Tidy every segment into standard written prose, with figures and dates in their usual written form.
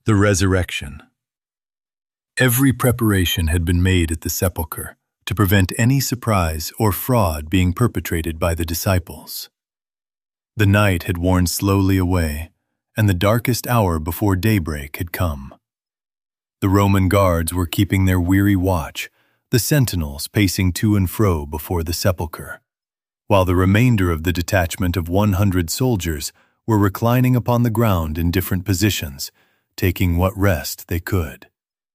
The resurrection. Every preparation had been made at the sepulchre to prevent any surprise or fraud being perpetrated by the disciples. The night had worn slowly away, and the darkest hour before daybreak had come. The Roman guards were keeping their weary watch, the sentinels pacing to and fro before the sepulchre, while the remainder of the detachment of 100 soldiers were reclining upon the ground in different positions, taking what rest they could.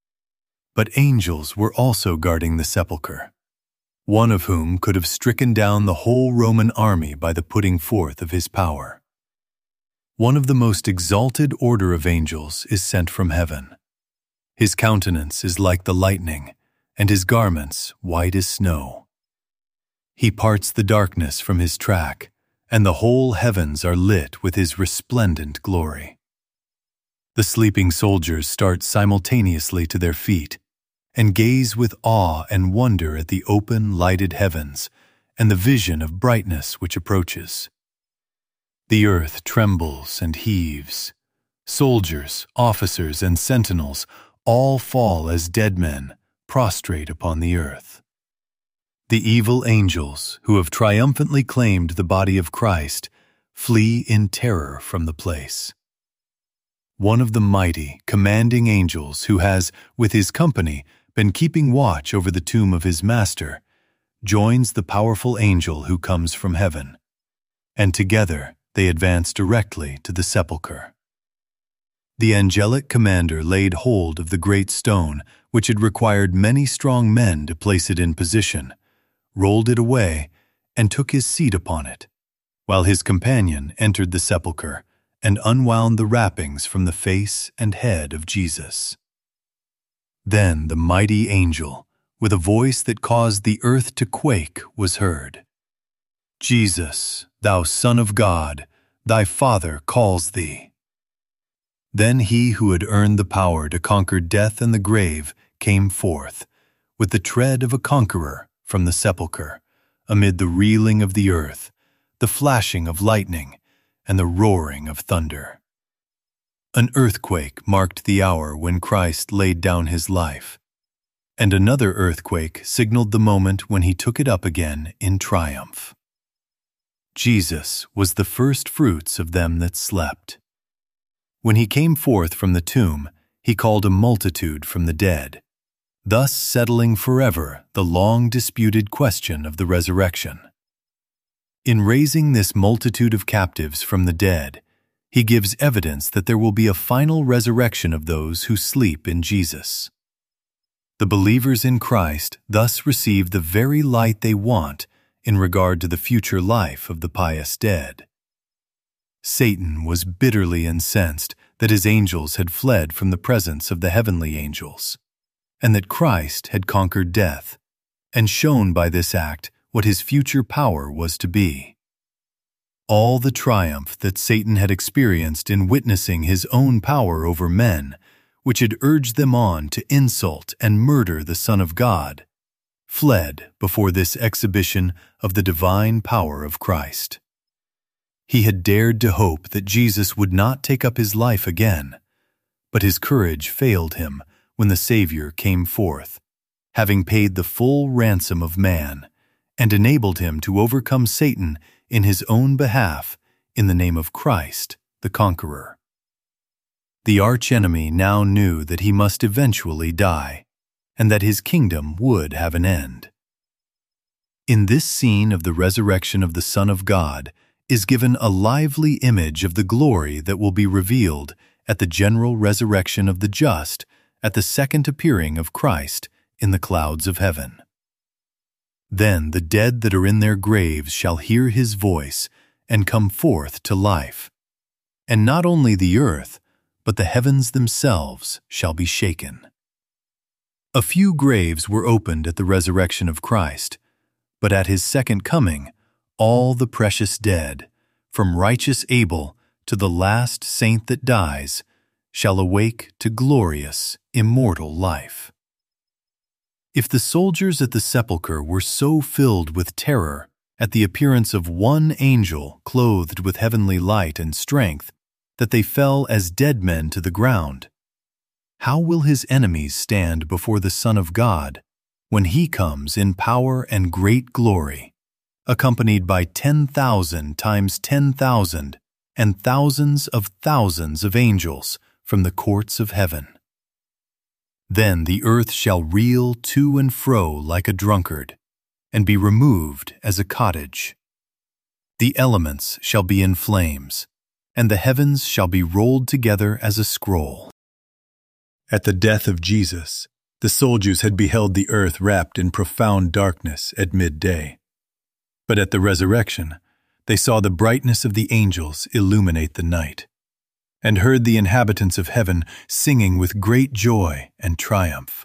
But angels were also guarding the sepulchre, one of whom could have stricken down the whole Roman army by the putting forth of his power. One of the most exalted order of angels is sent from heaven. His countenance is like the lightning, and his garments white as snow. He parts the darkness from his track, and the whole heavens are lit with his resplendent glory. The sleeping soldiers start simultaneously to their feet and gaze with awe and wonder at the open, lighted heavens and the vision of brightness which approaches. The earth trembles and heaves. Soldiers, officers, and sentinels all fall as dead men, prostrate upon the earth. The evil angels, who have triumphantly claimed the body of Christ, flee in terror from the place. One of the mighty, commanding angels who has, with his company, been keeping watch over the tomb of his master, joins the powerful angel who comes from heaven, and together they advance directly to the sepulchre. The angelic commander laid hold of the great stone, which had required many strong men to place it in position, rolled it away, and took his seat upon it, while his companion entered the sepulchre and unwound the wrappings from the face and head of Jesus. Then the mighty angel, with a voice that caused the earth to quake, was heard. "Jesus, thou Son of God, thy Father calls thee." Then he who had earned the power to conquer death and the grave came forth, with the tread of a conqueror, from the sepulchre, amid the reeling of the earth, the flashing of lightning, and the roaring of thunder. An earthquake marked the hour when Christ laid down his life, and another earthquake signaled the moment when he took it up again in triumph. Jesus was the first fruits of them that slept. When he came forth from the tomb, he called a multitude from the dead, thus settling forever the long-disputed question of the resurrection. In raising this multitude of captives from the dead, he gives evidence that there will be a final resurrection of those who sleep in Jesus. The believers in Christ thus receive the very light they want in regard to the future life of the pious dead. Satan was bitterly incensed that his angels had fled from the presence of the heavenly angels, and that Christ had conquered death, and shown by this act what his future power was to be. All the triumph that Satan had experienced in witnessing his own power over men, which had urged them on to insult and murder the Son of God, fled before this exhibition of the divine power of Christ. He had dared to hope that Jesus would not take up his life again, but his courage failed him when the Savior came forth, having paid the full ransom of man, and enabled him to overcome Satan in his own behalf in the name of Christ, the conqueror. The archenemy now knew that he must eventually die, and that his kingdom would have an end. In this scene of the resurrection of the Son of God is given a lively image of the glory that will be revealed at the general resurrection of the just at the second appearing of Christ in the clouds of heaven. Then the dead that are in their graves shall hear his voice and come forth to life, and not only the earth, but the heavens themselves shall be shaken. A few graves were opened at the resurrection of Christ, but at his second coming, all the precious dead, from righteous Abel to the last saint that dies, shall awake to glorious, immortal life. If the soldiers at the sepulchre were so filled with terror at the appearance of one angel clothed with heavenly light and strength that they fell as dead men to the ground, how will his enemies stand before the Son of God when he comes in power and great glory, accompanied by 10,000 times 10,000 and thousands of angels from the courts of heaven? Then the earth shall reel to and fro like a drunkard, and be removed as a cottage. The elements shall be in flames, and the heavens shall be rolled together as a scroll. At the death of Jesus, the soldiers had beheld the earth wrapped in profound darkness at midday. But at the resurrection, they saw the brightness of the angels illuminate the night, and heard the inhabitants of heaven singing with great joy and triumph.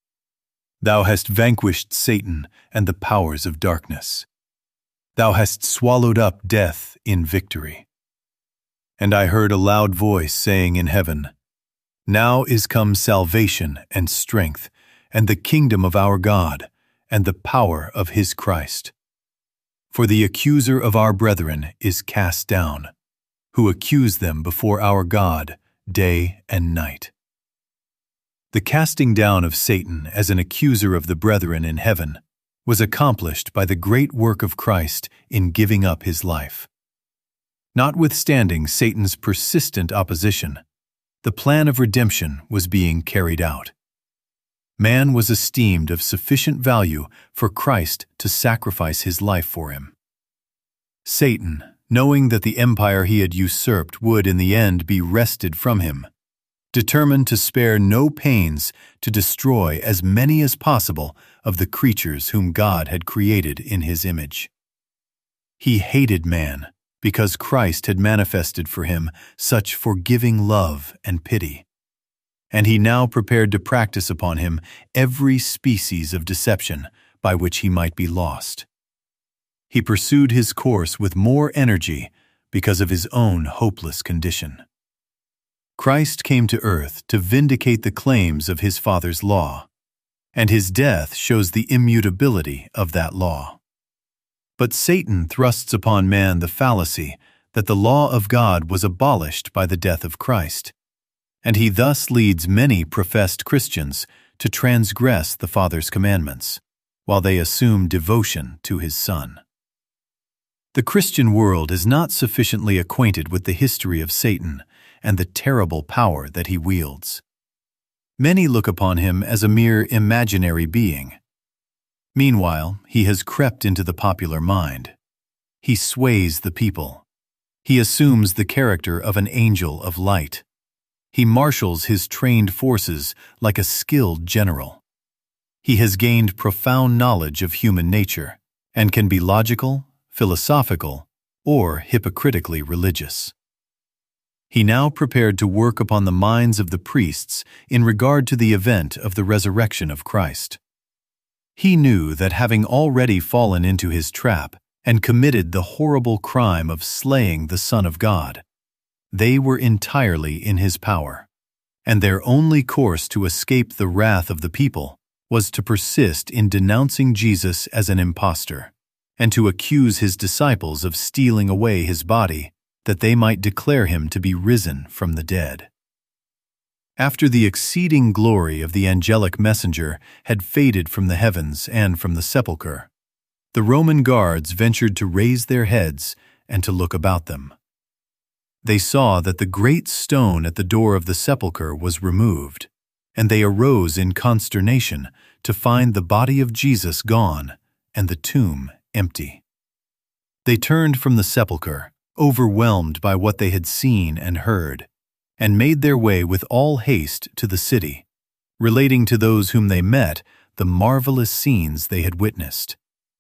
Thou hast vanquished Satan and the powers of darkness. Thou hast swallowed up death in victory. And I heard a loud voice saying in heaven, Now is come salvation and strength, and the kingdom of our God, and the power of his Christ. For the accuser of our brethren is cast down, who accused them before our God day and night. The casting down of Satan as an accuser of the brethren in heaven was accomplished by the great work of Christ in giving up his life. Notwithstanding Satan's persistent opposition, the plan of redemption was being carried out. Man was esteemed of sufficient value for Christ to sacrifice his life for him. Satan, knowing that the empire he had usurped would in the end be wrested from him, determined to spare no pains to destroy as many as possible of the creatures whom God had created in his image. He hated man because Christ had manifested for him such forgiving love and pity, and he now prepared to practice upon him every species of deception by which he might be lost. He pursued his course with more energy because of his own hopeless condition. Christ came to earth to vindicate the claims of his Father's law, and his death shows the immutability of that law. But Satan thrusts upon man the fallacy that the law of God was abolished by the death of Christ, and he thus leads many professed Christians to transgress the Father's commandments, while they assume devotion to his Son. The Christian world is not sufficiently acquainted with the history of Satan and the terrible power that he wields. Many look upon him as a mere imaginary being. Meanwhile, he has crept into the popular mind. He sways the people. He assumes the character of an angel of light. He marshals his trained forces like a skilled general. He has gained profound knowledge of human nature and can be logical, philosophical, or hypocritically religious. He now prepared to work upon the minds of the priests in regard to the event of the resurrection of Christ. He knew that having already fallen into his trap and committed the horrible crime of slaying the Son of God, they were entirely in his power, and their only course to escape the wrath of the people was to persist in denouncing Jesus as an impostor, and to accuse his disciples of stealing away his body, that they might declare him to be risen from the dead. After the exceeding glory of the angelic messenger had faded from the heavens and from the sepulchre, the Roman guards ventured to raise their heads and to look about them. They saw that the great stone at the door of the sepulchre was removed, and they arose in consternation to find the body of Jesus gone and the tomb empty. They turned from the sepulchre, overwhelmed by what they had seen and heard, and made their way with all haste to the city, relating to those whom they met the marvelous scenes they had witnessed.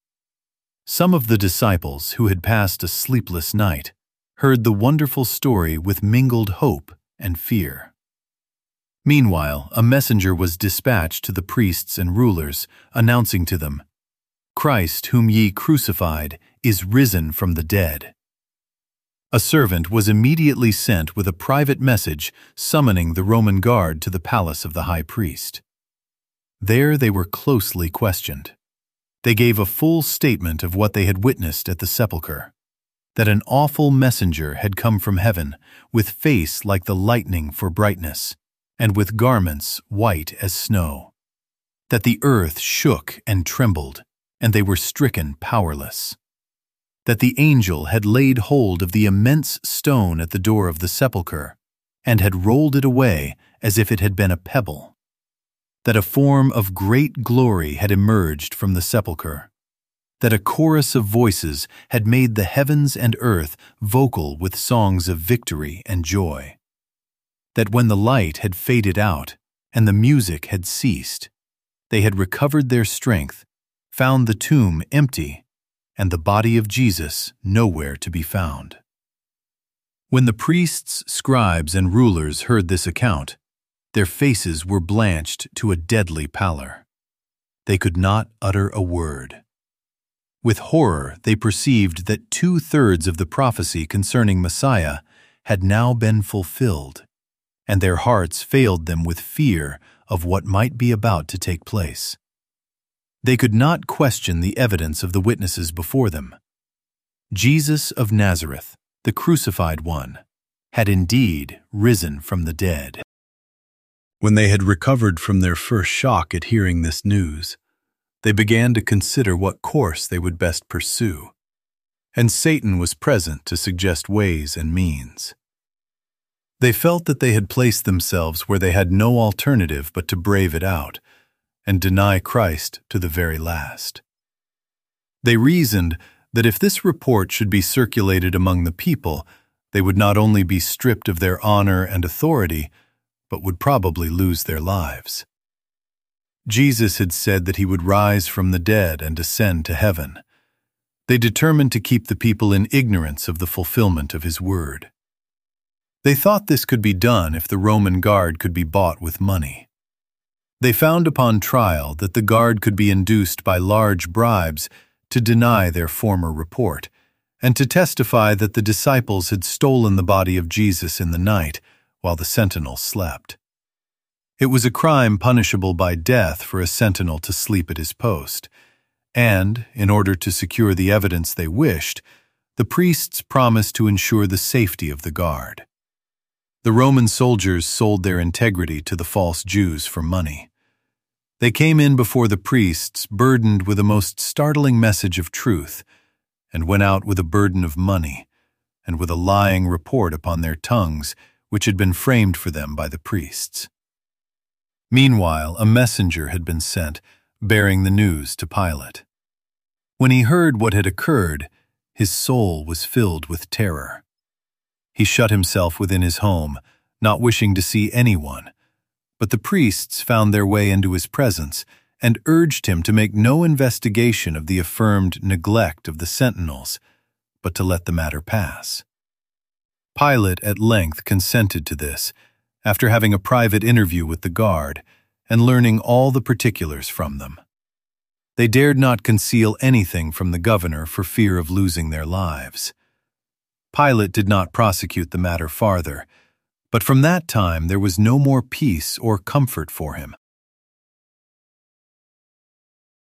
Some of the disciples who had passed a sleepless night heard the wonderful story with mingled hope and fear. Meanwhile, a messenger was dispatched to the priests and rulers, announcing to them, "Christ, whom ye crucified, is risen from the dead." A servant was immediately sent with a private message summoning the Roman guard to the palace of the high priest. There they were closely questioned. They gave a full statement of what they had witnessed at the sepulchre, that an awful messenger had come from heaven with face like the lightning for brightness, and with garments white as snow, that the earth shook and trembled, and they were stricken powerless, that the angel had laid hold of the immense stone at the door of the sepulchre, and had rolled it away as if it had been a pebble, that a form of great glory had emerged from the sepulchre, that a chorus of voices had made the heavens and earth vocal with songs of victory and joy, that when the light had faded out and the music had ceased, they had recovered their strength, found the tomb empty, and the body of Jesus nowhere to be found. When the priests, scribes, and rulers heard this account, their faces were blanched to a deadly pallor. They could not utter a word. With horror they perceived that 2/3 of the prophecy concerning Messiah had now been fulfilled, and their hearts failed them with fear of what might be about to take place. They could not question the evidence of the witnesses before them. Jesus of Nazareth, the crucified one, had indeed risen from the dead. When they had recovered from their first shock at hearing this news, they began to consider what course they would best pursue, and Satan was present to suggest ways and means. They felt that they had placed themselves where they had no alternative but to brave it out and deny Christ to the very last. They reasoned that if this report should be circulated among the people, they would not only be stripped of their honor and authority, but would probably lose their lives. Jesus had said that he would rise from the dead and ascend to heaven. They determined to keep the people in ignorance of the fulfillment of his word. They thought this could be done if the Roman guard could be bought with money. They found upon trial that the guard could be induced by large bribes to deny their former report, and to testify that the disciples had stolen the body of Jesus in the night while the sentinels slept. It was a crime punishable by death for a sentinel to sleep at his post, and, in order to secure the evidence they wished, the priests promised to ensure the safety of the guard. The Roman soldiers sold their integrity to the false Jews for money. They came in before the priests burdened with a most startling message of truth, and went out with a burden of money, and with a lying report upon their tongues which had been framed for them by the priests. Meanwhile, a messenger had been sent, bearing the news to Pilate. When he heard what had occurred, his soul was filled with terror. He shut himself within his home, not wishing to see anyone, but the priests found their way into his presence and urged him to make no investigation of the affirmed neglect of the sentinels, but to let the matter pass. Pilate at length consented to this, after having a private interview with the guard and learning all the particulars from them. They dared not conceal anything from the governor for fear of losing their lives. Pilate did not prosecute the matter farther, but from that time there was no more peace or comfort for him.